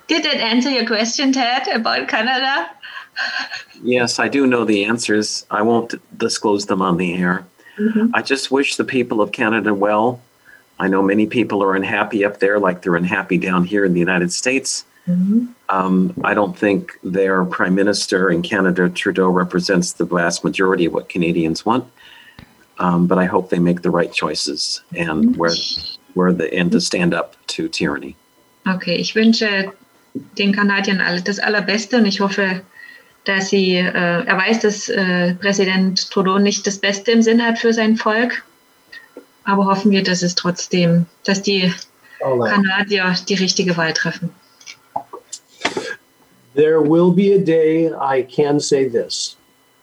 Did that answer your question, Ted, about Canada? Yes, I do know the answers. I won't disclose them on the air. Mm-hmm. I just wish the people of Canada well. I know many people are unhappy up there like they're unhappy down here in the United States. Mm-hmm. I don't think their prime minister in Canada, Trudeau, represents the vast majority of what Canadians want. But I hope they make the right choices and to stand up to tyranny. Okay, ich wünsche den Kanadiern das Allerbeste und ich hoffe, dass er weiß, dass Präsident Trudeau nicht das Beste im Sinn hat für sein Volk. Aber hoffen wir, dass die Kanadier die richtige Wahl treffen. There will be a day, I can say this.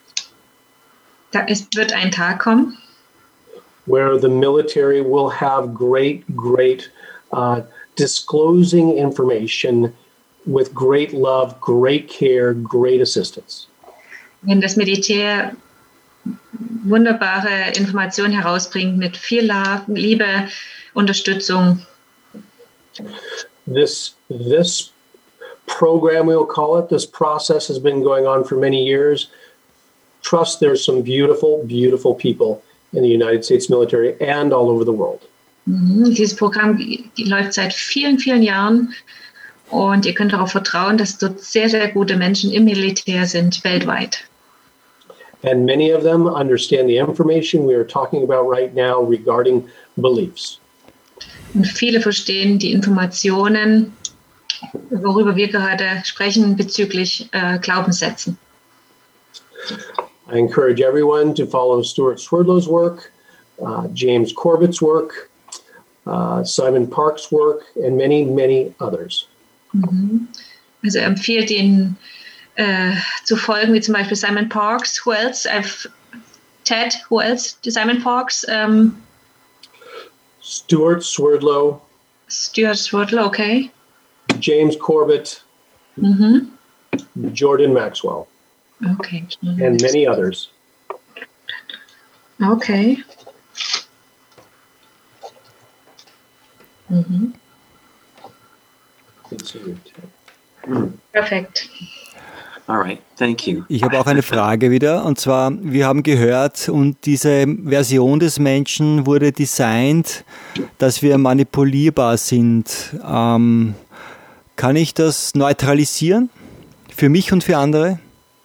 Wird ein Tag kommen, where the military will have great disclosing information with great love, great care, great assistance. Wenn das Militär wunderbare Informationen herausbringt mit viel Liebe, Unterstützung. This program, we'll call it, this process has been going on for many years. Trust there's some beautiful, beautiful people in the United States military and all over the world. Dieses Programm läuft seit vielen, vielen Jahren und ihr könnt darauf vertrauen, dass dort sehr, sehr gute Menschen im Militär sind, weltweit. And many of them understand the information we are talking about right now regarding beliefs. Und viele verstehen die Informationen, worüber wir gerade sprechen, bezüglich Glaubenssätzen. I encourage everyone to follow Stuart Swerdlow's work, James Corbett's work, Simon Park's work, and many, many others. Also empfiehlt ihn zu folgen, wie zum Beispiel Simon Parks. Who else? Ted, who else? Simon Parks. Stuart Swerdlow. Stuart Swerdlow, okay. James Corbett. Jordan Maxwell. Okay. And many others. Okay. Perfekt. All right, thank you. Ich habe auch eine Frage wieder, und zwar, wir haben gehört, und diese Version des Menschen wurde designt, dass wir manipulierbar sind. Kann ich das neutralisieren? Für mich und für andere?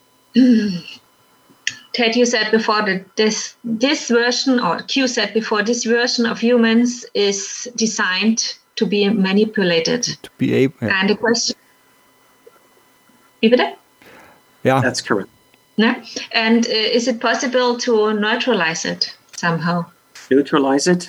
Ted, you said before that this version, or Q said before, this version of humans is designed to be manipulated. To be able. And the question... Wie bitte? Yeah. That's correct. No? And is it possible to neutralize it somehow? Neutralize it?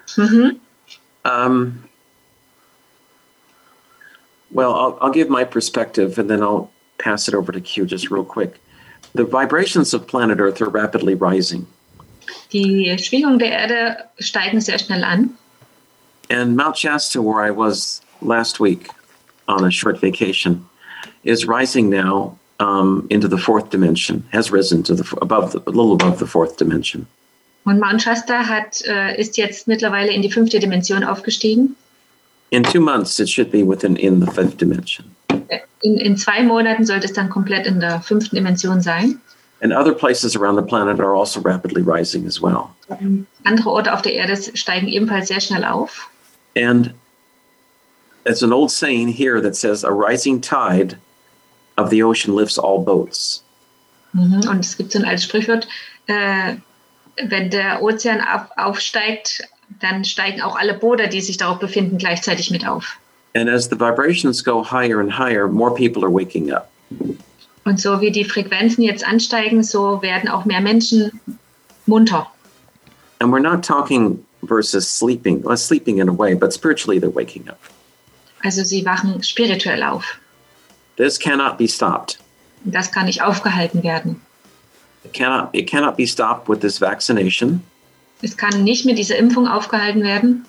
Well, I'll give my perspective and then I'll pass it over to Q just real quick. The vibrations of planet Earth are rapidly rising. Die Schwingungen der Erde steigen sehr schnell an. And Mount Shasta, where I was last week on a short vacation, is rising now into the fourth dimension, has risen to a little above the fourth dimension. Und Mount Shasta ist jetzt mittlerweile in die 5. Dimension aufgestiegen. In 2 months, it should be in the 5th dimension. In 2 Monaten sollte es dann komplett in der 5. Dimension sein. And other places around the planet are also rapidly rising as well. Andere Orte auf der Erde steigen ebenfalls sehr schnell auf. And there's an old saying here that says, a rising tide of the ocean lifts all boats. Und es gibt so ein altes Sprichwort, wenn der Ozean aufsteigt, dann steigen auch alle Boote, die sich darauf befinden, gleichzeitig mit auf. And as the vibrations go higher and higher, more people are waking up. Und so wie die Frequenzen jetzt ansteigen, so werden auch mehr Menschen munter. And we're not talking versus sleeping. Well, sleeping in a way, but spiritually they're waking up. Also sie wachen spirituell auf. This cannot be stopped. Das kann nicht aufgehalten werden. It cannot be stopped with this vaccination. Es kann nicht mit dieser Impfung aufgehalten werden.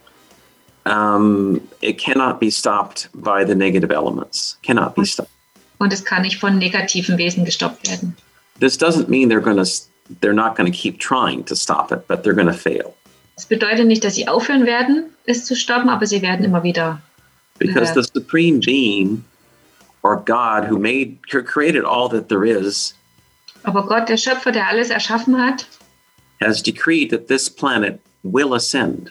It cannot be stopped by the negative elements. Cannot be stopped. Und es kann nicht von negativen Wesen gestoppt werden. This doesn't mean they're not going to keep trying to stop it, but they're going to fail. Das bedeutet nicht, dass sie aufhören werden, es zu stoppen, aber sie werden immer wieder Because the supreme being, or God, who created all that there is, aber Gott, der Schöpfer, der alles erschaffen hat, has decreed that this planet will ascend.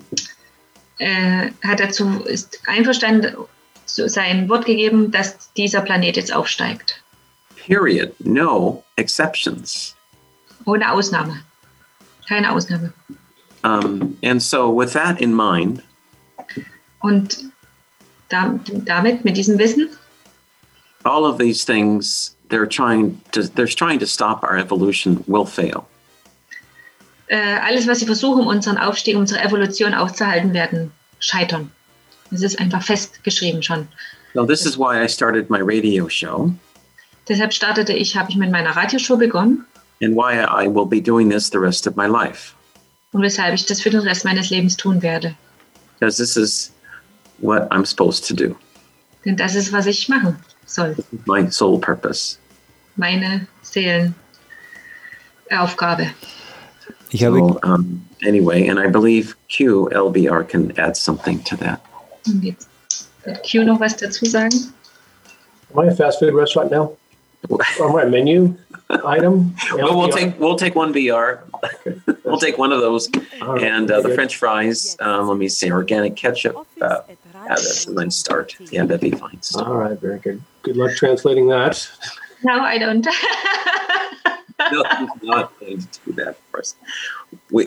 ist einverstanden, sein Wort gegeben, dass dieser Planet jetzt aufsteigt. Period. No exceptions. Ohne Ausnahme. Keine Ausnahme. And so with that in mind, und damit, mit diesem Wissen, all of these things they're trying to stop our evolution will fail. Alles, was sie versuchen, unseren Aufstieg, unsere Evolution aufzuhalten, werden scheitern. Das ist einfach festgeschrieben schon. So this is why I started my radio show. Deshalb habe ich mit meiner Radioshow begonnen. And why I will be doing this the rest of my life. Und weshalb ich das für den Rest meines Lebens tun werde. Because this is what I'm supposed to do. Denn das ist, was ich machen soll. My sole purpose. Meine Seelenaufgabe. Anyway, and I believe QLBR can add something to that. Und jetzt wird Q noch was dazu sagen? Am I a fast food restaurant now? On my menu item? Well, we'll take one BR. We'll take one of those, and the French fries. Let me see, organic ketchup. That's a nice start. Yeah, that'd be fine. All right, very good. Good luck translating that. No, I don't. No, I'm not going to do that for us. We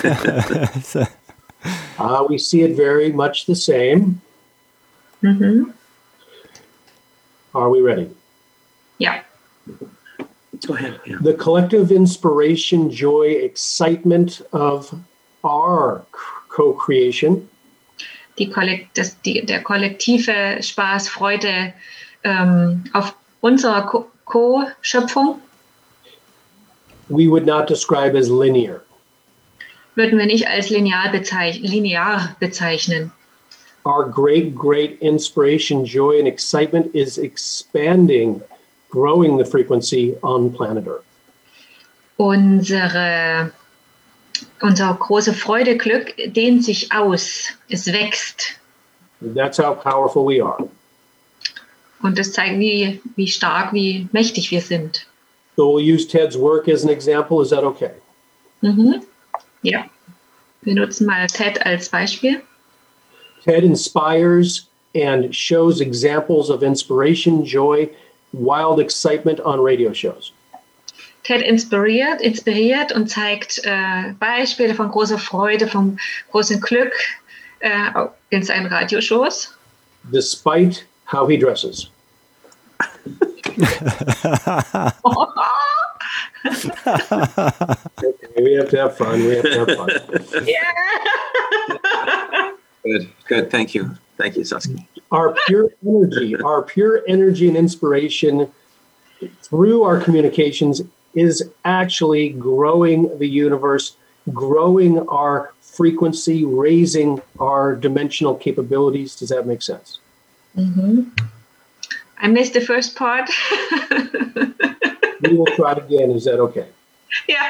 see it very much the same. Mm-hmm. Are we ready? Yeah. Go ahead. Yeah. The collective inspiration, joy, excitement of our co-creation. Der kollektive Spaß, Freude auf unserer Co-Schöpfung. We would not describe as linear. Würden wir nicht als linear bezeichnen. Our great inspiration, joy, and excitement is expanding, growing the frequency on planet Earth. Unsere große Freude, Glück dehnt sich aus. Es wächst. That's how powerful we are. Und das zeigt, wie stark, wie mächtig wir sind. So we'll use Ted's work as an example. Is that okay? Mhm. Ja. Wir nutzen mal Ted als Beispiel. Ted inspires and shows examples of inspiration, joy, wild excitement on radio shows. Ted inspiriert und zeigt Beispiele von großer Freude, von großem Glück in seinen Radioshows. Despite how he dresses. Okay, we have to have fun. Yeah. Good. Thank you, Saskia. Our pure energy and inspiration through our communications is actually growing the universe, growing our frequency, raising our dimensional capabilities. Does that make sense? Mm-hmm. I missed the first part. We will try it again. Is that okay? Yeah.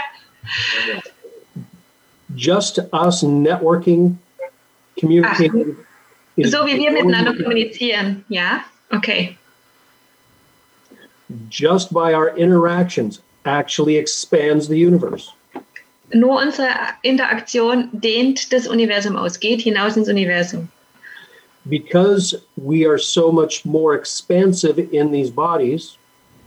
Just us networking, communicating. So wie wir miteinander kommunizieren. Ja, okay. Just by our interactions actually expands the universe. Nur unsere Interaktion dehnt das Universum aus, geht hinaus ins Universum. Because we are so much more expansive in these bodies,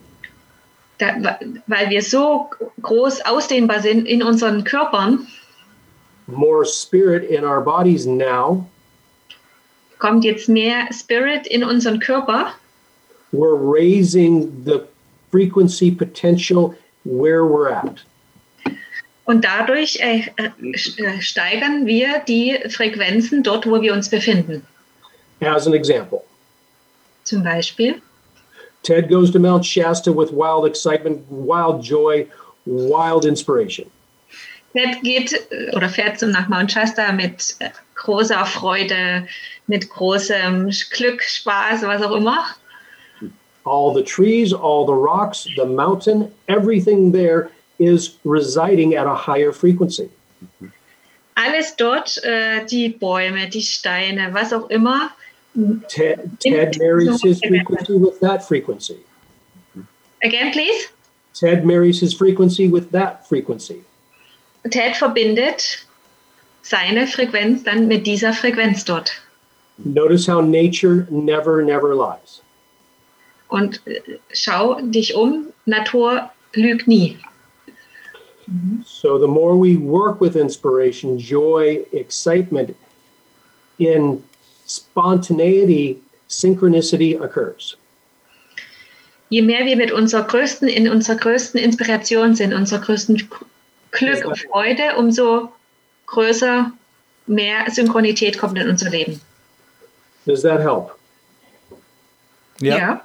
weil wir so groß ausdehnbar sind in unseren Körpern, more spirit in our bodies now, kommt jetzt mehr Spirit in unseren Körper. We're raising the frequency potential where we're at. Und dadurch steigern wir die Frequenzen dort, wo wir uns befinden. As an example. Zum Beispiel. Ted goes to Mount Shasta with wild excitement, wild joy, wild inspiration. Ted fährt nach Mount Shasta mit großer Freude, mit großem Glück, Spaß, was auch immer. All the trees, all the rocks, the mountain, everything there is residing at a higher frequency. Alles dort, die Bäume, die Steine, was auch immer, Ted marries his frequency with that frequency. Again, please. Ted marries his frequency with that frequency. Ted verbindet seine Frequenz dann mit dieser Frequenz dort. Notice how nature never lies. Und schau dich um, Natur lügt nie. So the more we work with inspiration, joy, excitement, in spontaneity, synchronicity occurs. Je mehr wir in unserer größten Inspiration sind, unserer größten Glück und Freude, umso größer, mehr Synchronität kommt in unser Leben. Does that help? Ja.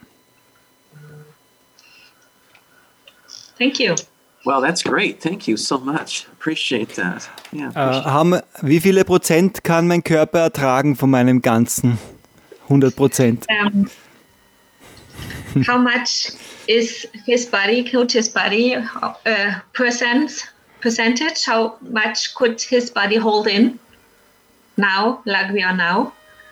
Thank you. Well, that's great. Thank you so much. Appreciate that. Yeah. Wie viele Prozent kann mein Körper ertragen von meinem Ganzen? 100%. How much is his body, percentage? How much could his body hold in now, like we are now?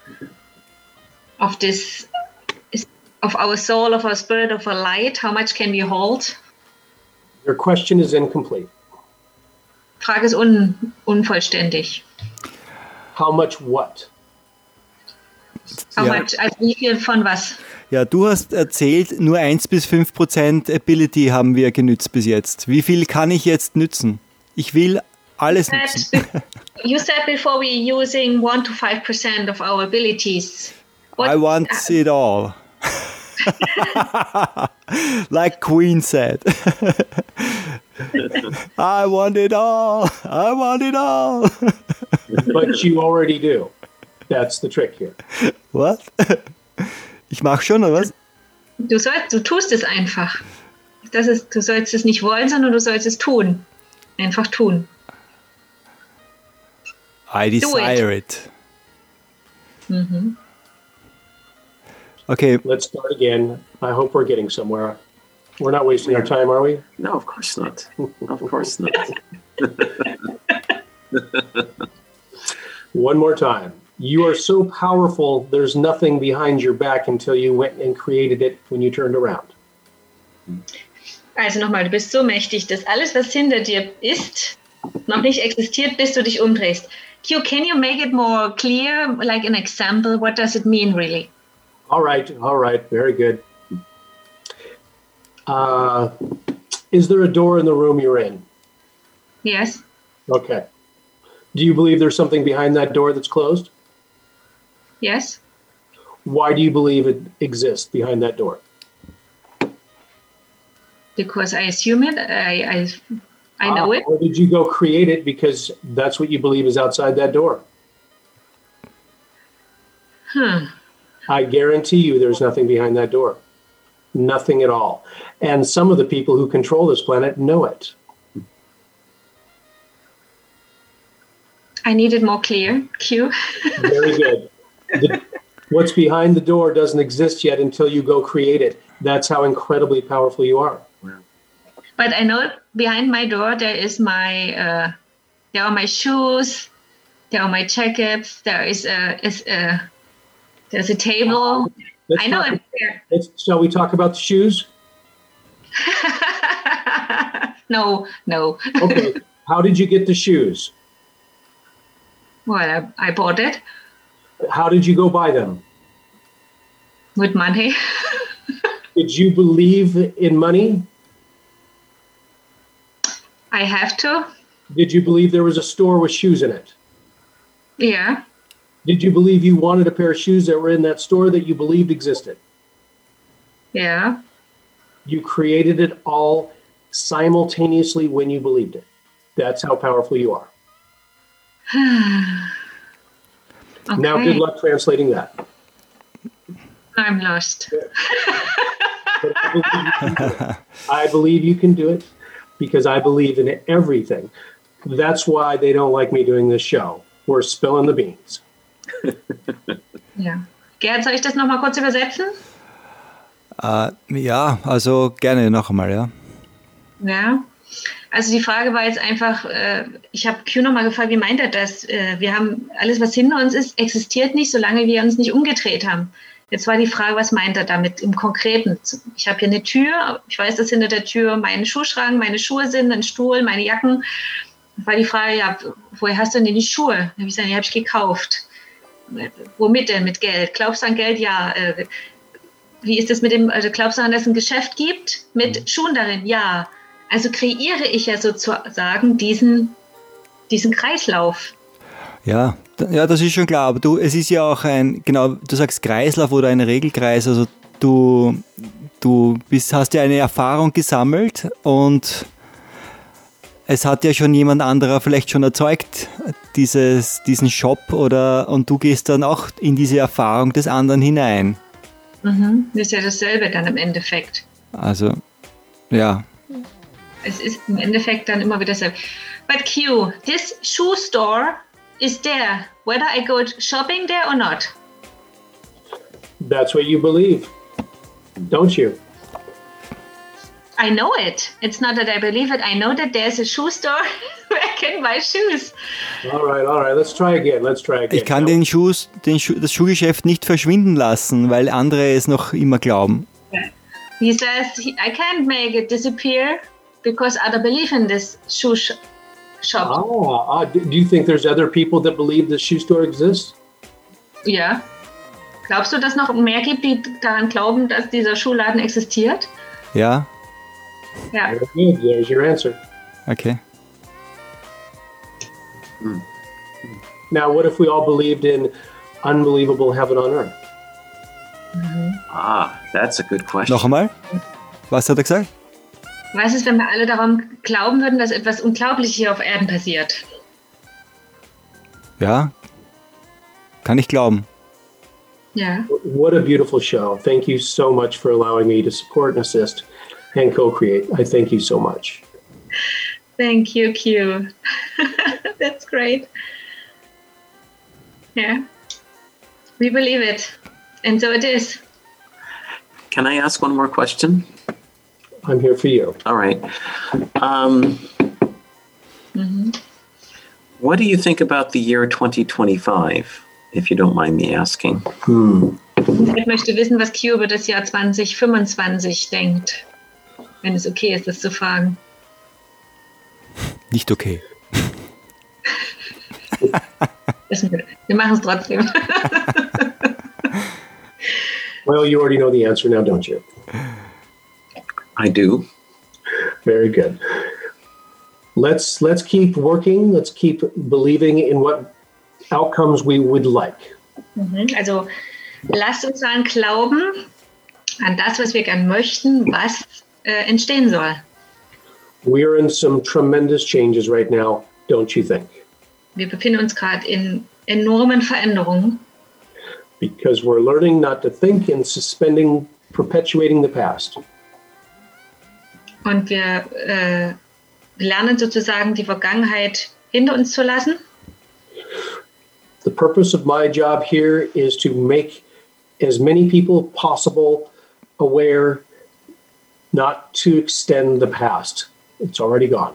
Of our soul, of our spirit, of our light, how much can we hold? Your question is incomplete. Frage ist unvollständig. How much what? How much, also wie viel von was? Ja, du hast erzählt, nur 1-5% Ability haben wir genützt bis jetzt. Wie viel kann ich jetzt nützen? Ich will alles nützen. You said before we're using 1-5% of our abilities. I want it all. Like Queen said. I want it all. I want it all. But you already do. That's the trick here. What? Ich mach schon, oder was? Du tust es einfach. Du sollst es nicht wollen, sondern du sollst es tun. Einfach tun. I desire it. Mhm. Okay. Let's start again. I hope we're getting somewhere. We're not wasting our time, are we? No, of course not. Of course not. One more time. You are so powerful, there's nothing behind your back until you went and created it when you turned around. Also nochmal, du bist so mächtig, dass alles, was hinter dir ist, noch nicht existiert, bis du dich umdrehst. Q, can you make it more clear, like an example? What does it mean, really? All right, very good. Is there a door in the room you're in? Yes. Okay. Do you believe there's something behind that door that's closed? Yes. Why do you believe it exists behind that door? Because I assume it. I know it. Or did you go create it because that's what you believe is outside that door? I guarantee you there's nothing behind that door. Nothing at all. And some of the people who control this planet know it. I need it more clear, Q. Very good. What's behind the door doesn't exist yet until you go create it. That's how incredibly powerful you are. But I know behind my door there is there are my shoes, there are my jackets, there's a table. I know it's there. Shall we talk about the shoes? No. Okay. How did you get the shoes? Well, I bought it. How did you go buy them? With money. Did you believe in money? I have to. Did you believe there was a store with shoes in it? Yeah. Did you believe you wanted a pair of shoes that were in that store that you believed existed? Yeah. You created it all simultaneously when you believed it. That's how powerful you are. Okay. Now, good luck translating that. I'm lost. But I believe you can do it because I believe in everything. That's why they don't like me doing this show. We're spilling the beans. Ja. Gerd, soll ich das nochmal kurz übersetzen? Ja, also gerne noch einmal, ja. Ja. Also die Frage war jetzt einfach, ich habe Q nochmal gefragt, wie meint er das? Wir haben alles, was hinter uns ist, existiert nicht, solange wir uns nicht umgedreht haben. Jetzt war die Frage, was meint er damit im Konkreten? Ich habe hier eine Tür, ich weiß, dass hinter der Tür mein Schuhschrank, meine Schuhe sind, ein Stuhl, meine Jacken. War die Frage, ja, woher hast du denn die Schuhe? Da habe ich gesagt, die habe ich gekauft. Womit denn? Mit Geld? Glaubst du an Geld? Ja. Wie ist das mit dem, also glaubst du an, dass es ein Geschäft gibt mit Schuhen darin? Ja. Also kreiere ich ja sozusagen diesen Kreislauf. Ja, das ist schon klar. Aber es ist ja auch du sagst Kreislauf oder ein Regelkreis. Also du hast ja eine Erfahrung gesammelt und es hat ja schon jemand anderer vielleicht schon erzeugt, diesen Shop und du gehst dann auch in diese Erfahrung des anderen hinein. Das ist ja dasselbe dann im Endeffekt. Also, ja. Es ist im Endeffekt dann immer wieder dasselbe. But Q, this shoe store is there, whether I go shopping there or not. That's what you believe, don't you? I know it. It's not that I believe it. I know that there's a shoe store where I can buy shoes. All right. Let's try again. Ich kann das Schuhgeschäft nicht verschwinden lassen, weil andere es noch immer glauben. He says, I can't make it disappear because other believe in this shoe shop. Do you think there's other people that believe the shoe store exists? Ja. Glaubst du, dass es noch mehr gibt, die daran glauben, dass dieser Schuhladen existiert? Ja. Ja. Very good. There's your answer. Okay. Now, what if we all believed in unbelievable heaven on earth? That's a good question. Noch einmal? Was hat er gesagt? Was ist, wenn wir alle daran glauben würden, dass etwas Unglaubliches hier auf Erden passiert? Ja, kann ich glauben. Ja. What a beautiful show. Thank you so much for allowing me to support and assist and co-create. I thank you so much. Thank you, Q. That's great. Yeah. We believe it. And so it is. Can I ask one more question? I'm here for you. All right. What do you think about the year 2025, if you don't mind me asking? Ich möchte wissen, was Q über das Jahr 2025 denkt. Wenn es okay ist, das zu fragen. Nicht okay. Wir machen es trotzdem. Well, you already know the answer now, don't you? I do. Very good. Let's keep working. Let's keep believing in what outcomes we would like. Also lasst uns daran glauben, an das, was wir gern möchten, was entstehen soll. We're in some tremendous changes right now, don't you think? Wir befinden uns gerade in enormen Veränderungen. Because we're learning not to think and perpetuating the past. Und wir lernen sozusagen, die Vergangenheit hinter uns zu lassen. The purpose of my job here is to make as many people possible aware, not to extend the past. It's already gone.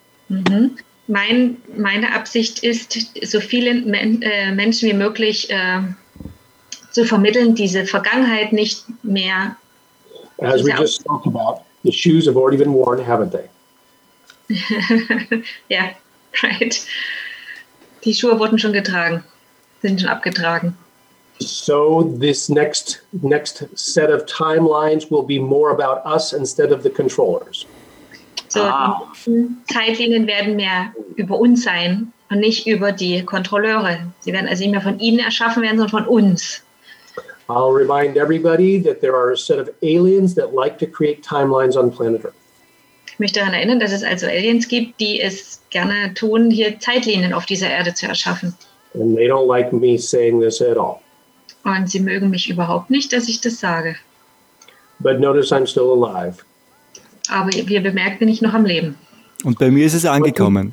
Meine Absicht ist, so vielen Menschen wie möglich zu vermitteln, diese Vergangenheit nicht mehr. As we just spoke about, the shoes have already been worn, haven't they? Ja, right. Die Schuhe wurden schon getragen, sind schon abgetragen. So this next set of timelines will be more about us instead of the controllers. So, die Zeitlinien werden mehr über uns sein und nicht über die Kontrolleure. Sie werden also nicht mehr von ihnen erschaffen werden, sondern von uns. I'll remind everybody that there are a set of aliens that like to create timelines on planet Earth. Ich möchte daran erinnern, dass es also Aliens gibt, die es gerne tun, hier Zeitlinien auf dieser Erde zu erschaffen. And they don't like me saying this at all. Und sie mögen mich überhaupt nicht, dass ich das sage. But notice I'm still alive. Aber wir bemerken, bin ich noch am Leben. Und bei mir ist es angekommen.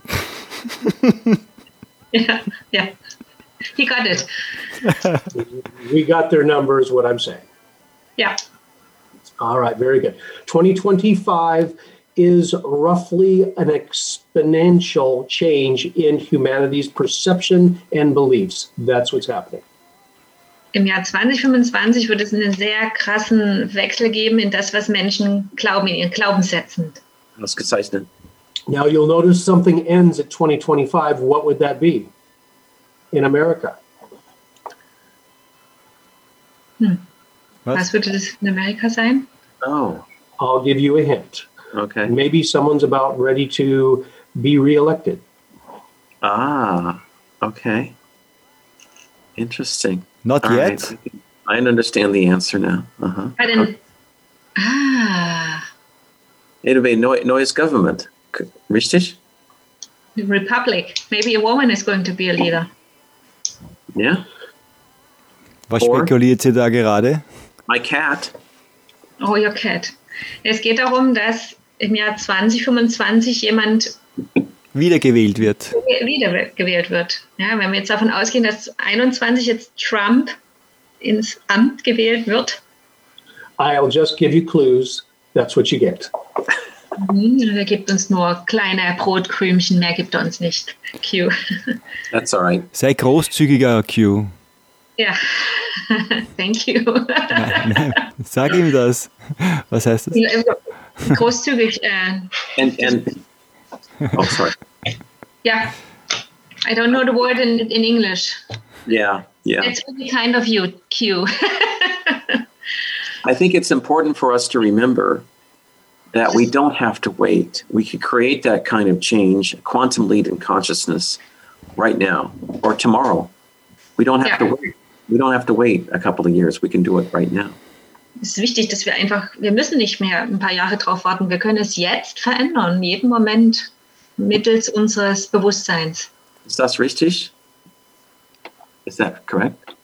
Ja. He got it. We got their number is what I'm saying. Ja. All right, very good. 2025 is roughly an exponential change in humanity's perception and beliefs. That's what's happening. Im Jahr 2025 wird es einen sehr krassen Wechsel geben in das, was Menschen glauben, in ihren Glaubenssätzen. Ausgezeichnet. Now you'll notice something ends at 2025. What would that be in America? Was würde das in Amerika sein? Oh, I'll give you a hint. okay. Maybe someone's about ready to be reelected. Ah, okay. Interesting. Not All yet. right. I understand the answer now. Uh-huh. It'll be neues Government. Richtig? The Republic. Maybe a woman is going to be a leader. Yeah. Was Or- spekuliert sie da gerade? My cat. Oh, your cat. Es geht darum, dass im Jahr 2025 jemand Wiedergewählt wird. wiedergewählt wird. Ja, wenn wir jetzt davon ausgehen, dass 21 jetzt Trump ins Amt gewählt wird, I'll just give you clues. That's what you get. er gibt uns nur kleine Brotkrümchen, mehr gibt er uns nicht. Q. That's all right. Sei großzügiger, Q. Ja, thank you. Sag ihm das. Was heißt das? Großzügig, And oh, sorry. ja. I don't know the word in English. Yeah. That's really kind of you, Q. I think it's important for us to remember that we don't have to wait. We could create that kind of change, quantum leap in consciousness right now or tomorrow. We don't have to wait. We don't have to wait a couple of years. We can do it right now. Es ist wichtig, dass wir müssen nicht mehr ein paar Jahre drauf warten. Wir können es jetzt verändern, in jedem Moment mittels unseres Bewusstseins. Ist das richtig? Is that correct?